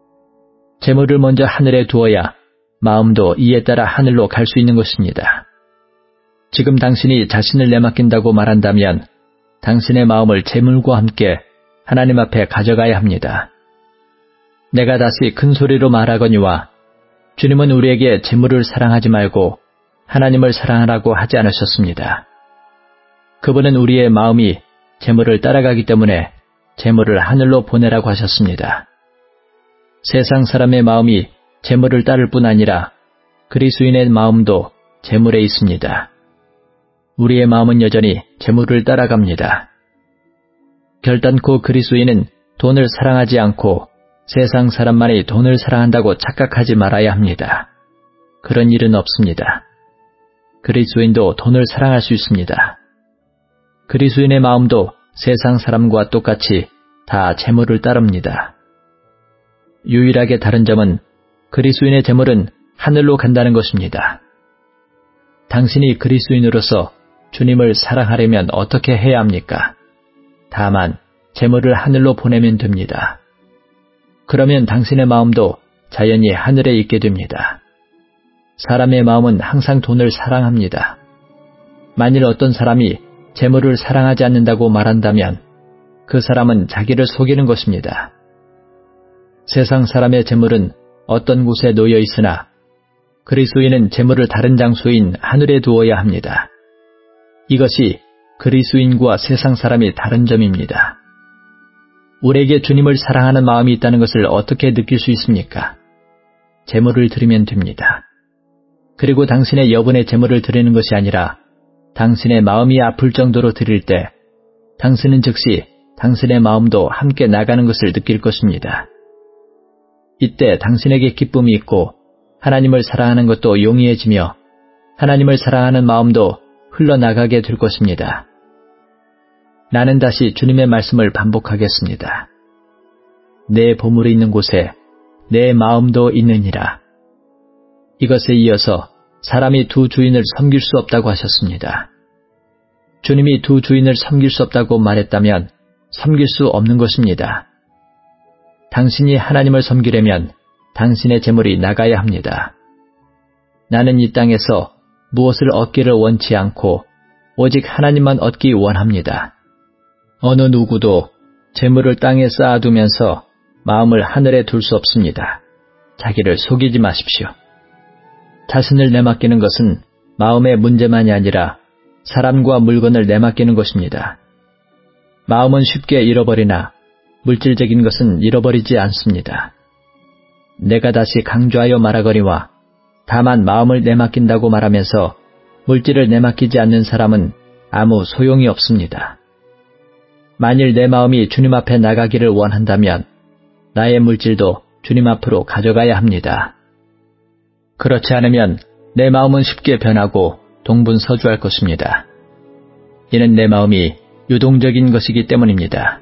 Speaker 1: 재물을 먼저 하늘에 두어야 마음도 이에 따라 하늘로 갈 수 있는 것입니다. 지금 당신이 자신을 내맡긴다고 말한다면 당신의 마음을 재물과 함께 하나님 앞에 가져가야 합니다. 내가 다시 큰 소리로 말하거니와 주님은 우리에게 재물을 사랑하지 말고 하나님을 사랑하라고 하지 않으셨습니다. 그분은 우리의 마음이 재물을 따라가기 때문에 재물을 하늘로 보내라고 하셨습니다. 세상 사람의 마음이 재물을 따를 뿐 아니라 그리스도인의 마음도 재물에 있습니다. 우리의 마음은 여전히 재물을 따라갑니다. 결단코 그리스도인은 돈을 사랑하지 않고 세상 사람만이 돈을 사랑한다고 착각하지 말아야 합니다. 그런 일은 없습니다. 그리스도인도 돈을 사랑할 수 있습니다. 그리스도인의 마음도 세상 사람과 똑같이 다 재물을 따릅니다. 유일하게 다른 점은 그리스도인의 재물은 하늘로 간다는 것입니다. 당신이 그리스도인으로서 주님을 사랑하려면 어떻게 해야 합니까? 다만 재물을 하늘로 보내면 됩니다. 그러면 당신의 마음도 자연히 하늘에 있게 됩니다. 사람의 마음은 항상 돈을 사랑합니다. 만일 어떤 사람이 재물을 사랑하지 않는다고 말한다면 그 사람은 자기를 속이는 것입니다. 세상 사람의 재물은 어떤 곳에 놓여 있으나 그리스도인은 재물을 다른 장소인 하늘에 두어야 합니다. 이것이 그리스도인과 세상 사람이 다른 점입니다. 우리에게 주님을 사랑하는 마음이 있다는 것을 어떻게 느낄 수 있습니까? 재물을 드리면 됩니다. 그리고 당신의 여분의 재물을 드리는 것이 아니라 당신의 마음이 아플 정도로 드릴 때 당신은 즉시 당신의 마음도 함께 나가는 것을 느낄 것입니다. 이때 당신에게 기쁨이 있고 하나님을 사랑하는 것도 용이해지며 하나님을 사랑하는 마음도 흘러나가게 될 것입니다. 나는 다시 주님의 말씀을 반복하겠습니다. 내 보물이 있는 곳에 내 마음도 있느니라. 이것에 이어서 사람이 두 주인을 섬길 수 없다고 하셨습니다. 주님이 두 주인을 섬길 수 없다고 말했다면 섬길 수 없는 것입니다. 당신이 하나님을 섬기려면 당신의 재물이 나가야 합니다. 나는 이 땅에서 무엇을 얻기를 원치 않고 오직 하나님만 얻기 원합니다. 어느 누구도 재물을 땅에 쌓아두면서 마음을 하늘에 둘 수 없습니다. 자기를 속이지 마십시오. 자신을 내맡기는 것은 마음의 문제만이 아니라 사람과 물건을 내맡기는 것입니다. 마음은 쉽게 잃어버리나 물질적인 것은 잃어버리지 않습니다. 내가 다시 강조하여 말하거니와 다만 마음을 내맡긴다고 말하면서 물질을 내맡기지 않는 사람은 아무 소용이 없습니다. 만일 내 마음이 주님 앞에 나가기를 원한다면 나의 물질도 주님 앞으로 가져가야 합니다. 그렇지 않으면 내 마음은 쉽게 변하고 동분서주할 것입니다. 이는 내 마음이 유동적인 것이기 때문입니다.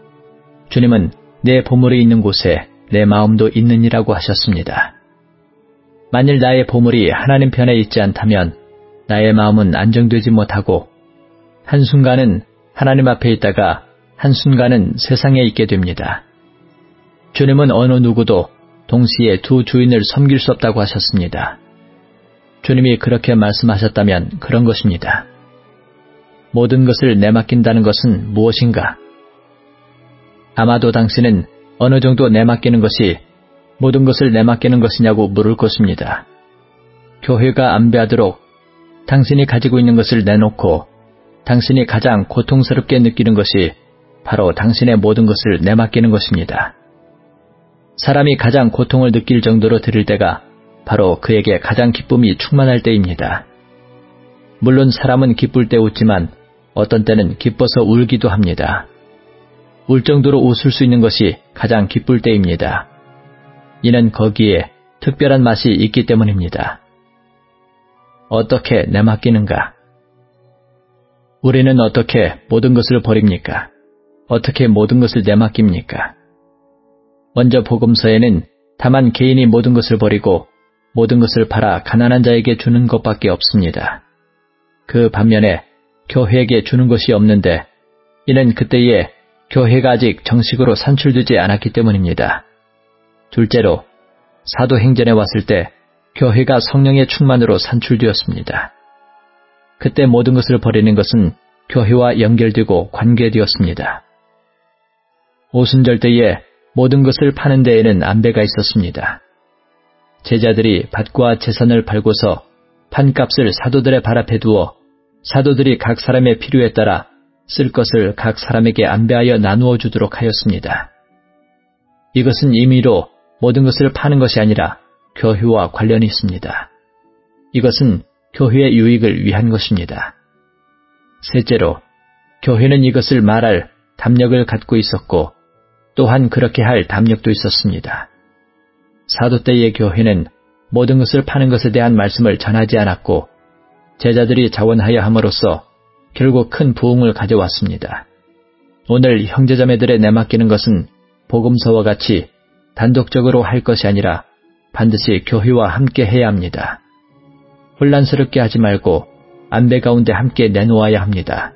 Speaker 1: 주님은 내 보물이 있는 곳에 내 마음도 있느니라고 하셨습니다. 만일 나의 보물이 하나님 편에 있지 않다면 나의 마음은 안정되지 못하고 한순간은 하나님 앞에 있다가 한순간은 세상에 있게 됩니다. 주님은 어느 누구도 동시에 두 주인을 섬길 수 없다고 하셨습니다. 주님이 그렇게 말씀하셨다면 그런 것입니다. 모든 것을 내맡긴다는 것은 무엇인가? 아마도 당신은 어느 정도 내맡기는 것이 모든 것을 내맡기는 것이냐고 물을 것입니다. 교회가 안배하도록 당신이 가지고 있는 것을 내놓고 당신이 가장 고통스럽게 느끼는 것이 바로 당신의 모든 것을 내맡기는 것입니다. 사람이 가장 고통을 느낄 정도로 드릴 때가 바로 그에게 가장 기쁨이 충만할 때입니다. 물론 사람은 기쁠 때 웃지만 어떤 때는 기뻐서 울기도 합니다. 울 정도로 웃을 수 있는 것이 가장 기쁠 때입니다. 이는 거기에 특별한 맛이 있기 때문입니다. 어떻게 내맡기는가? 우리는 어떻게 모든 것을 버립니까? 어떻게 모든 것을 내맡깁니까? 먼저 복음서에는 다만 개인이 모든 것을 버리고 모든 것을 팔아 가난한 자에게 주는 것밖에 없습니다. 그 반면에 교회에게 주는 것이 없는데 이는 그때에 교회가 아직 정식으로 산출되지 않았기 때문입니다. 둘째로 사도행전에 왔을 때 교회가 성령의 충만으로 산출되었습니다. 그때 모든 것을 버리는 것은 교회와 연결되고 관계되었습니다. 오순절 때에 모든 것을 파는 데에는 안배가 있었습니다. 제자들이 밭과 재산을 팔고서 판값을 사도들의 발 앞에 두어 사도들이 각 사람의 필요에 따라 쓸 것을 각 사람에게 안배하여 나누어 주도록 하였습니다. 이것은 임의로 모든 것을 파는 것이 아니라 교회와 관련이 있습니다. 이것은 교회의 유익을 위한 것입니다. 셋째로, 교회는 이것을 말할 담력을 갖고 있었고 또한 그렇게 할 담력도 있었습니다. 사도 때의 교회는 모든 것을 파는 것에 대한 말씀을 전하지 않았고 제자들이 자원하여 함으로써 결국 큰 부흥을 가져왔습니다. 오늘 형제자매들의 내맡기는 것은 복음서와 같이 단독적으로 할 것이 아니라 반드시 교회와 함께 해야 합니다. 혼란스럽게 하지 말고 안배 가운데 함께 내놓아야 합니다.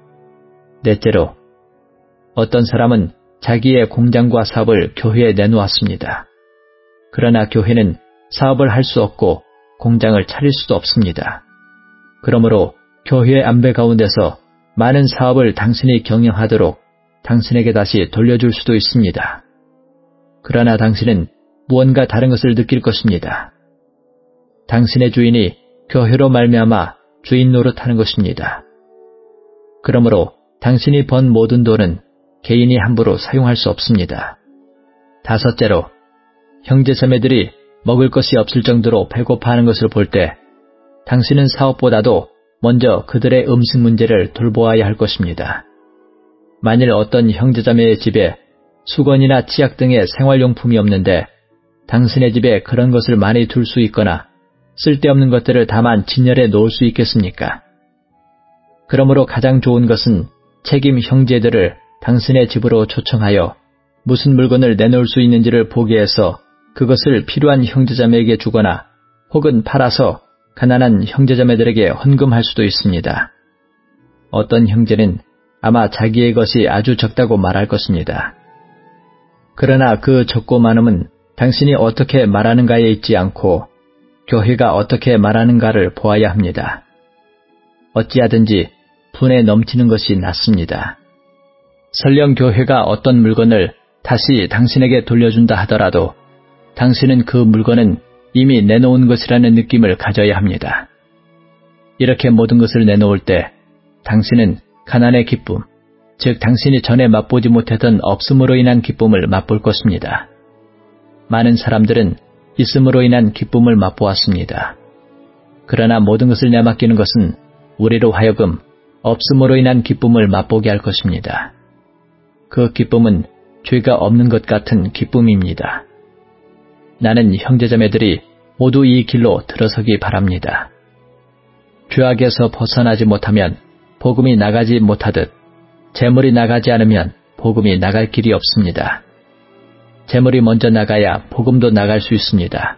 Speaker 1: 넷째로, 어떤 사람은 자기의 공장과 사업을 교회에 내놓았습니다. 그러나 교회는 사업을 할 수 없고 공장을 차릴 수도 없습니다. 그러므로 교회의 안배 가운데서 많은 사업을 당신이 경영하도록 당신에게 다시 돌려줄 수도 있습니다. 그러나 당신은 무언가 다른 것을 느낄 것입니다. 당신의 주인이 교회로 말미암아 주인 노릇하는 것입니다. 그러므로 당신이 번 모든 돈은 개인이 함부로 사용할 수 없습니다. 다섯째로, 형제자매들이 먹을 것이 없을 정도로 배고파하는 것을 볼 때 당신은 사업보다도 먼저 그들의 음식 문제를 돌보아야 할 것입니다. 만일 어떤 형제자매의 집에 수건이나 치약 등의 생활용품이 없는데 당신의 집에 그런 것을 많이 둘 수 있거나 쓸데없는 것들을 다만 진열해 놓을 수 있겠습니까? 그러므로 가장 좋은 것은 책임 형제들을 당신의 집으로 초청하여 무슨 물건을 내놓을 수 있는지를 보게 해서 그것을 필요한 형제자매에게 주거나 혹은 팔아서 가난한 형제자매들에게 헌금할 수도 있습니다. 어떤 형제는 아마 자기의 것이 아주 적다고 말할 것입니다. 그러나 그 적고 많음은 당신이 어떻게 말하는가에 있지 않고 교회가 어떻게 말하는가를 보아야 합니다. 어찌하든지 분에 넘치는 것이 낫습니다. 설령 교회가 어떤 물건을 다시 당신에게 돌려준다 하더라도 당신은 그 물건은 이미 내놓은 것이라는 느낌을 가져야 합니다. 이렇게 모든 것을 내놓을 때 당신은 가난의 기쁨, 즉 당신이 전에 맛보지 못했던 없음으로 인한 기쁨을 맛볼 것입니다. 많은 사람들은 있음으로 인한 기쁨을 맛보았습니다. 그러나 모든 것을 내맡기는 것은 우리로 하여금 없음으로 인한 기쁨을 맛보게 할 것입니다. 그 기쁨은 죄가 없는 것 같은 기쁨입니다. 나는 형제자매들이 모두 이 길로 들어서기 바랍니다. 죄악에서 벗어나지 못하면 복음이 나가지 못하듯 재물이 나가지 않으면 복음이 나갈 길이 없습니다. 재물이 먼저 나가야 복음도 나갈 수 있습니다.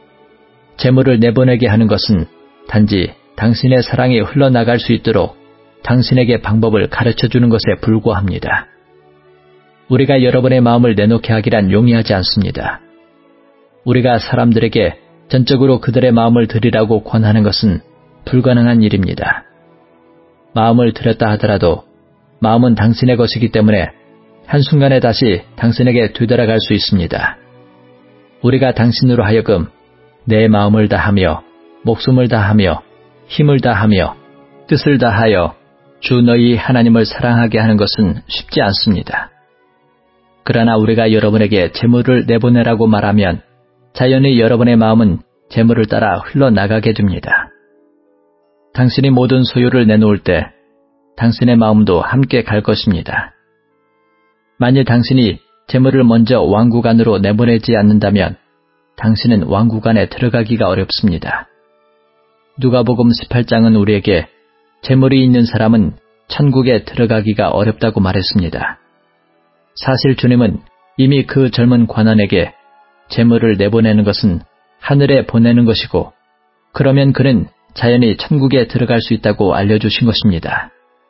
Speaker 1: 재물을 내보내게 하는 것은 단지 당신의 사랑이 흘러나갈 수 있도록 당신에게 방법을 가르쳐주는 것에 불과합니다. 우리가 여러분의 마음을 내놓게 하기란 용이하지 않습니다. 우리가 사람들에게 전적으로 그들의 마음을 드리라고 권하는 것은 불가능한 일입니다. 마음을 드렸다 하더라도 마음은 당신의 것이기 때문에 한순간에 다시 당신에게 되돌아갈 수 있습니다. 우리가 당신으로 하여금 내 마음을 다하며 목숨을 다하며 힘을 다하며 뜻을 다하여 주 너희 하나님을 사랑하게 하는 것은 쉽지 않습니다. 그러나 우리가 여러분에게 재물을 내보내라고 말하면 자연히 여러분의 마음은 재물을 따라 흘러나가게 됩니다. 당신이 모든 소유를 내놓을 때 당신의 마음도 함께 갈 것입니다. 만일 당신이 재물을 먼저 왕국 안으로 내보내지 않는다면 당신은 왕국 안에 들어가기가 어렵습니다. 누가복음 십팔 장은 우리에게 재물이 있는 사람은 천국에 들어가기가 어렵다고 말했습니다. 사실 주님은 이미 그 젊은 관원에게 재물을 내보내는 것은 하늘에 보내는 것이고 그러면 그는 자연히 천국에 들어갈 수 있다고 알려주신 것입니다.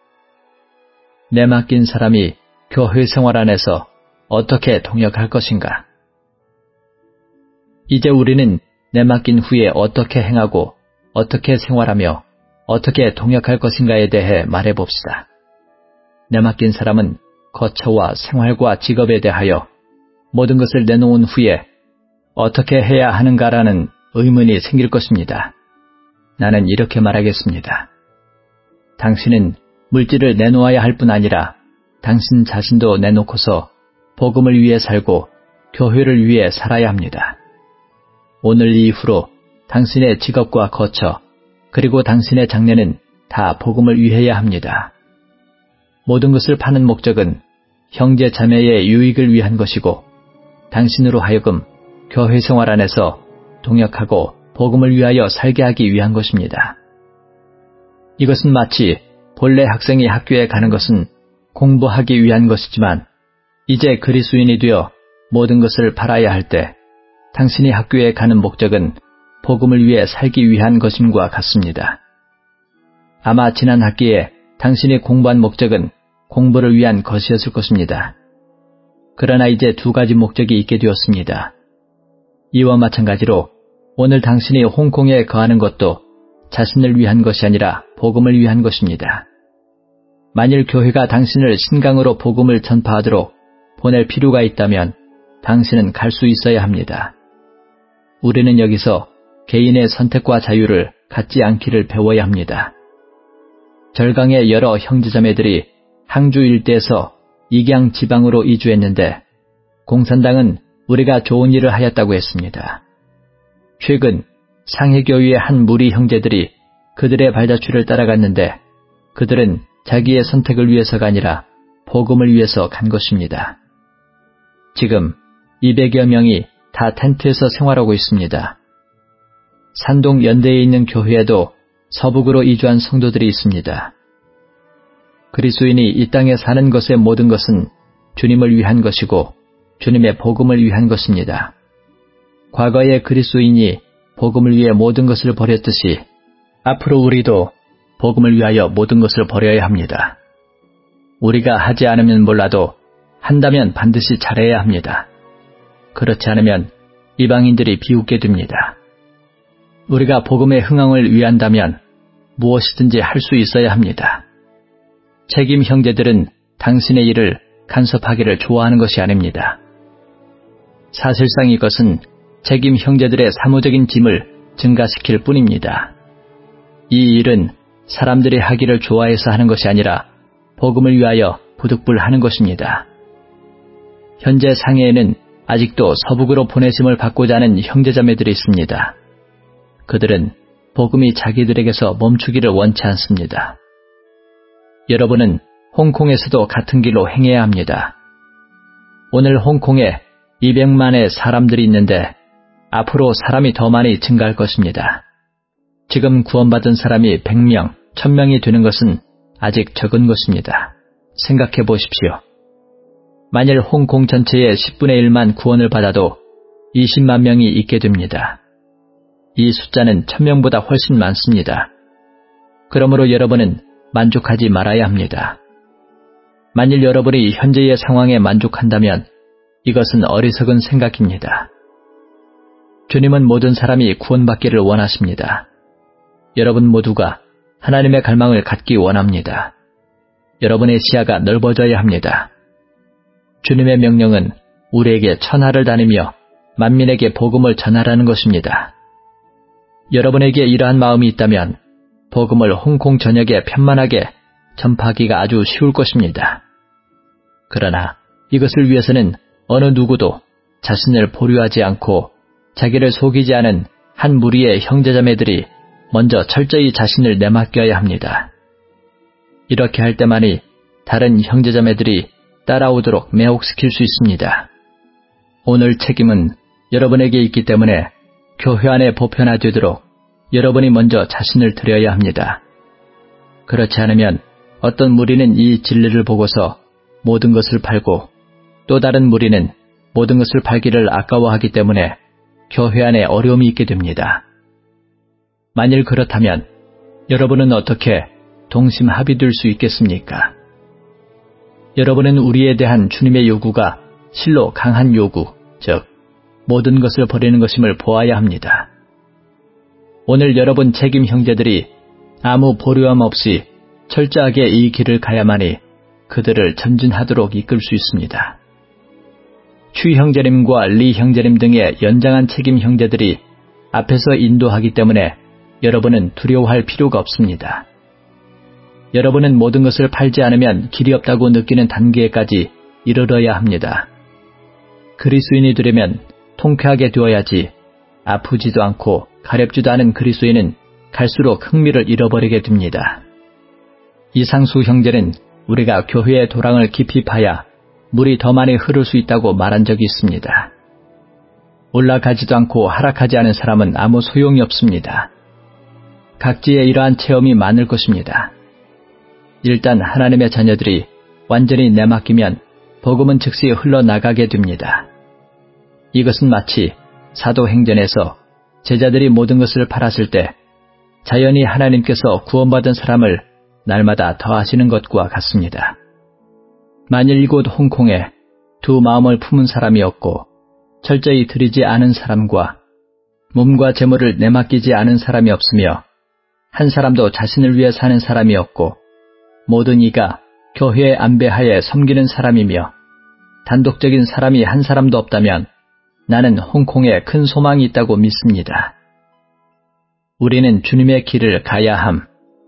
Speaker 1: 내맡긴 사람이 교회 생활 안에서 어떻게 동역할 것인가? 이제 우리는 내맡긴 후에 어떻게 행하고 어떻게 생활하며 어떻게 동역할 것인가에 대해 말해봅시다. 내맡긴 사람은 거처와 생활과 직업에 대하여 모든 것을 내놓은 후에 어떻게 해야 하는가라는 의문이 생길 것입니다. 나는 이렇게 말하겠습니다. 당신은 물질을 내놓아야 할 뿐 아니라 당신 자신도 내놓고서 복음을 위해 살고 교회를 위해 살아야 합니다. 오늘 이후로 당신의 직업과 거처 그리고 당신의 장래는 다 복음을 위해야 합니다. 모든 것을 파는 목적은 형제 자매의 유익을 위한 것이고 당신으로 하여금 교회 생활 안에서 동역하고 복음을 위하여 살게 하기 위한 것입니다. 이것은 마치 본래 학생이 학교에 가는 것은 공부하기 위한 것이지만 이제 그리스도인이 되어 모든 것을 팔아야 할 때 당신이 학교에 가는 목적은 복음을 위해 살기 위한 것임과 같습니다. 아마 지난 학기에 당신이 공부한 목적은 공부를 위한 것이었을 것입니다. 그러나 이제 두 가지 목적이 있게 되었습니다. 이와 마찬가지로 오늘 당신이 홍콩에 거하는 것도 자신을 위한 것이 아니라 복음을 위한 것입니다. 만일 교회가 당신을 신강으로 복음을 전파하도록 보낼 필요가 있다면 당신은 갈 수 있어야 합니다. 우리는 여기서 개인의 선택과 자유를 갖지 않기를 배워야 합니다. 절강의 여러 형제자매들이 항주 일대에서 익양 지방으로 이주했는데 공산당은 우리가 좋은 일을 하였다고 했습니다. 최근 상해교회의 한 무리 형제들이 그들의 발자취를 따라갔는데 그들은 자기의 선택을 위해서가 아니라 복음을 위해서 간 것입니다. 지금 이백여 명이 다 텐트에서 생활하고 있습니다. 산동 연대에 있는 교회에도 서북으로 이주한 성도들이 있습니다. 그리스도인이 이 땅에 사는 것의 모든 것은 주님을 위한 것이고 주님의 복음을 위한 것입니다. 과거의 그리스도인이 복음을 위해 모든 것을 버렸듯이 앞으로 우리도 복음을 위하여 모든 것을 버려야 합니다. 우리가 하지 않으면 몰라도 한다면 반드시 잘해야 합니다. 그렇지 않으면 이방인들이 비웃게 됩니다. 우리가 복음의 흥황을 위한다면 무엇이든지 할 수 있어야 합니다. 책임 형제들은 당신의 일을 간섭하기를 좋아하는 것이 아닙니다. 사실상 이것은 책임 형제들의 사무적인 짐을 증가시킬 뿐입니다. 이 일은 사람들이 하기를 좋아해서 하는 것이 아니라 복음을 위하여 부득불하는 것입니다. 현재 상해에는 아직도 서북으로 보내심을 받고자 하는 형제자매들이 있습니다. 그들은 복음이 자기들에게서 멈추기를 원치 않습니다. 여러분은 홍콩에서도 같은 길로 행해야 합니다. 오늘 홍콩에 이백만의 사람들이 있는데 앞으로 사람이 더 많이 증가할 것입니다. 지금 구원받은 사람이 백 명, 천 명이 되는 것은 아직 적은 것입니다. 생각해 보십시오. 만일 홍콩 전체의 십분의 일만 구원을 받아도 이십만 명이 있게 됩니다. 이 숫자는 천 명보다 훨씬 많습니다. 그러므로 여러분은 만족하지 말아야 합니다. 만일 여러분이 현재의 상황에 만족한다면 이것은 어리석은 생각입니다. 주님은 모든 사람이 구원받기를 원하십니다. 여러분 모두가 하나님의 갈망을 갖기 원합니다. 여러분의 시야가 넓어져야 합니다. 주님의 명령은 우리에게 천하를 다니며 만민에게 복음을 전하라는 것입니다. 여러분에게 이러한 마음이 있다면 복음을 홍콩 전역에 편만하게 전파하기가 아주 쉬울 것입니다. 그러나 이것을 위해서는 어느 누구도 자신을 보류하지 않고 자기를 속이지 않은 한 무리의 형제자매들이 먼저 철저히 자신을 내맡겨야 합니다. 이렇게 할 때만이 다른 형제자매들이 따라오도록 매혹시킬 수 있습니다. 오늘 책임은 여러분에게 있기 때문에 교회 안에 보편화되도록 여러분이 먼저 자신을 드려야 합니다. 그렇지 않으면 어떤 무리는 이 진리를 보고서 모든 것을 팔고 또 다른 무리는 모든 것을 팔기를 아까워하기 때문에 교회 안에 어려움이 있게 됩니다. 만일 그렇다면 여러분은 어떻게 동심합의될 수 있겠습니까? 여러분은 우리에 대한 주님의 요구가 실로 강한 요구, 즉 모든 것을 버리는 것임을 보아야 합니다. 오늘 여러분 책임 형제들이 아무 보류함 없이 철저하게 이 길을 가야만이 그들을 전진하도록 이끌 수 있습니다. 추 형제님과 리 형제님 등의 연장한 책임 형제들이 앞에서 인도하기 때문에 여러분은 두려워할 필요가 없습니다. 여러분은 모든 것을 팔지 않으면 길이 없다고 느끼는 단계까지 이르러야 합니다. 그리스도인이 되려면 통쾌하게 되어야지 아프지도 않고 가렵지도 않은 그리스도인은 갈수록 흥미를 잃어버리게 됩니다. 이상수 형제는 우리가 교회의 도랑을 깊이 파야 물이 더 많이 흐를 수 있다고 말한 적이 있습니다. 올라가지도 않고 하락하지 않은 사람은 아무 소용이 없습니다. 각지에 이러한 체험이 많을 것입니다. 일단 하나님의 자녀들이 완전히 내맡기면 복음은 즉시 흘러나가게 됩니다. 이것은 마치 사도행전에서 제자들이 모든 것을 팔았을 때 자연히 하나님께서 구원받은 사람을 날마다 더하시는 것과 같습니다. 만일 이곳 홍콩에 두 마음을 품은 사람이 없고 철저히 드리지 않은 사람과 몸과 재물을 내맡기지 않은 사람이 없으며 한 사람도 자신을 위해 사는 사람이 없고 모든 이가 교회의 안배하에 섬기는 사람이며 단독적인 사람이 한 사람도 없다면 나는 홍콩에 큰 소망이 있다고 믿습니다. 우리는 주님의 길을 가야 함.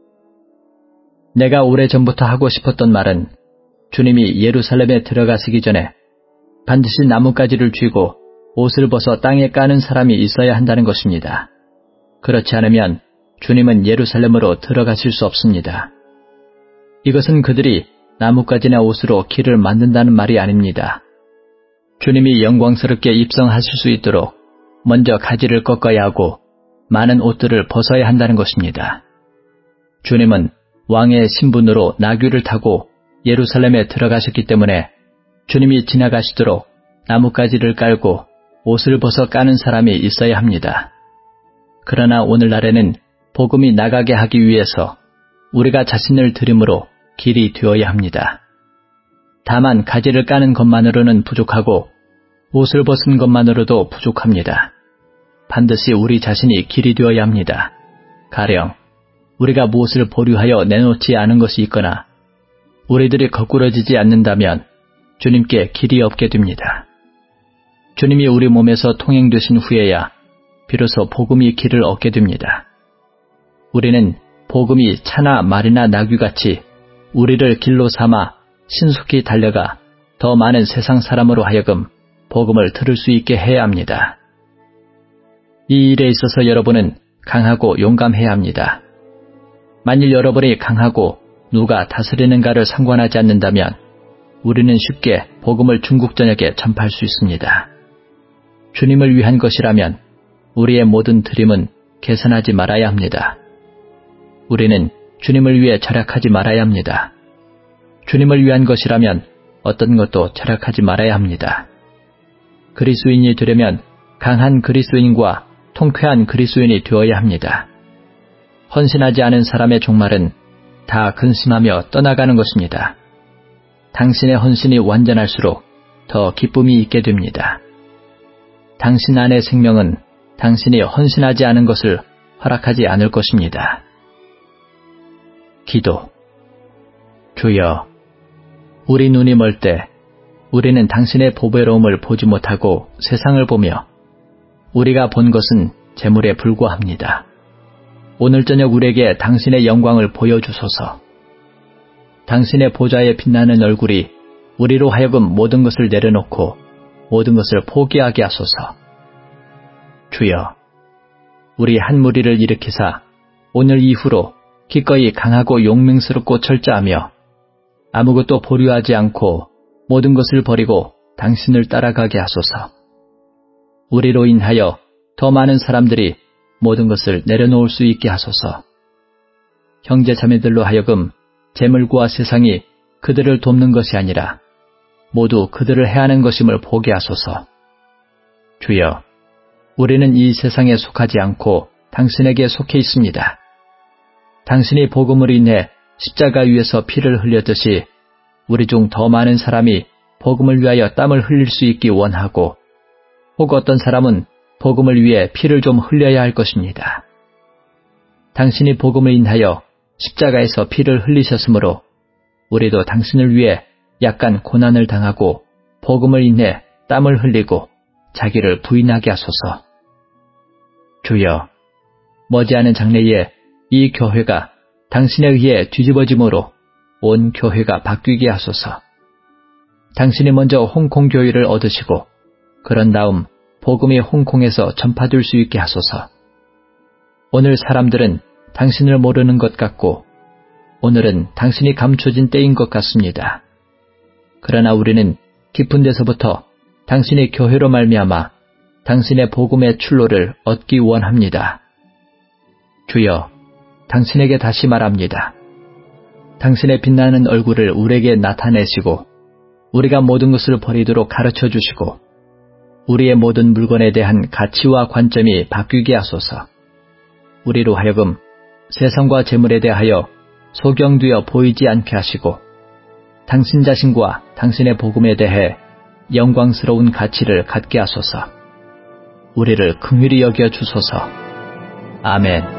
Speaker 1: 내가 오래전부터 하고 싶었던 말은 주님이 예루살렘에 들어가시기 전에 반드시 나뭇가지를 쥐고 옷을 벗어 땅에 까는 사람이 있어야 한다는 것입니다. 그렇지 않으면 주님은 예루살렘으로 들어가실 수 없습니다. 이것은 그들이 나뭇가지나 옷으로 길을 만든다는 말이 아닙니다. 주님이 영광스럽게 입성하실 수 있도록 먼저 가지를 꺾어야 하고 많은 옷들을 벗어야 한다는 것입니다. 주님은 왕의 신분으로 나귀를 타고 예루살렘에 들어가셨기 때문에 주님이 지나가시도록 나뭇가지를 깔고 옷을 벗어 까는 사람이 있어야 합니다. 그러나 오늘날에는 복음이 나가게 하기 위해서 우리가 자신을 드림으로 길이 되어야 합니다. 다만 가지를 까는 것만으로는 부족하고 옷을 벗은 것만으로도 부족합니다. 반드시 우리 자신이 길이 되어야 합니다. 가령 우리가 무엇을 보류하여 내놓지 않은 것이 있거나 우리들이 거꾸러지지 않는다면 주님께 길이 없게 됩니다. 주님이 우리 몸에서 통행되신 후에야 비로소 복음이 길을 얻게 됩니다. 우리는 복음이 차나 말이나 나귀같이 우리를 길로 삼아 신속히 달려가 더 많은 세상 사람으로 하여금 복음을 들을 수 있게 해야 합니다. 이 일에 있어서 여러분은 강하고 용감해야 합니다. 만일 여러분이 강하고 누가 다스리는가를 상관하지 않는다면 우리는 쉽게 복음을 중국 전역에 전파할 수 있습니다. 주님을 위한 것이라면 우리의 모든 드림은 계산하지 말아야 합니다. 우리는 주님을 위해 절약하지 말아야 합니다. 주님을 위한 것이라면 어떤 것도 절약하지 말아야 합니다. 그리스도인이 되려면 강한 그리스도인과 통쾌한 그리스도인이 되어야 합니다. 헌신하지 않은 사람의 종말은 다 근심하며 떠나가는 것입니다. 당신의 헌신이 완전할수록 더 기쁨이 있게 됩니다. 당신 안의 생명은 당신이 헌신하지 않은 것을 허락하지 않을 것입니다. 기도. 주여, 우리 눈이 멀 때 우리는 당신의 보배로움을 보지 못하고 세상을 보며 우리가 본 것은 재물에 불과합니다. 오늘 저녁 우리에게 당신의 영광을 보여주소서. 당신의 보좌에 빛나는 얼굴이 우리로 하여금 모든 것을 내려놓고 모든 것을 포기하게 하소서. 주여, 우리 한 무리를 일으키사 오늘 이후로 기꺼이 강하고 용맹스럽고 철저하며 아무것도 보류하지 않고 모든 것을 버리고 당신을 따라가게 하소서. 우리로 인하여 더 많은 사람들이 모든 것을 내려놓을 수 있게 하소서. 형제 자매들로 하여금 재물과 세상이 그들을 돕는 것이 아니라 모두 그들을 해하는 것임을 보게 하소서. 주여, 우리는 이 세상에 속하지 않고 당신에게 속해 있습니다. 당신이 복음으로 인해 십자가 위에서 피를 흘렸듯이 우리 중 더 많은 사람이 복음을 위하여 땀을 흘릴 수 있기 원하고 혹 어떤 사람은 복음을 위해 피를 좀 흘려야 할 것입니다. 당신이 복음을 인하여 십자가에서 피를 흘리셨으므로 우리도 당신을 위해 약간 고난을 당하고 복음을 인해 땀을 흘리고 자기를 부인하게 하소서. 주여, 머지않은 장래에 이 교회가 당신에 의해 뒤집어짐으로 온 교회가 바뀌게 하소서. 당신이 먼저 홍콩 교회를 얻으시고 그런 다음 복음이 홍콩에서 전파될 수 있게 하소서. 오늘 사람들은 당신을 모르는 것 같고 오늘은 당신이 감춰진 때인 것 같습니다. 그러나 우리는 깊은 데서부터 당신의 교회로 말미암아 당신의 복음의 출로를 얻기 원합니다. 주여, 당신에게 다시 말합니다. 당신의 빛나는 얼굴을 우리에게 나타내시고 우리가 모든 것을 버리도록 가르쳐 주시고 우리의 모든 물건에 대한 가치와 관점이 바뀌게 하소서. 우리로 하여금 세상과 재물에 대하여 소경되어 보이지 않게 하시고 당신 자신과 당신의 복음에 대해 영광스러운 가치를 갖게 하소서. 우리를 긍휼히 여겨 주소서. 아멘.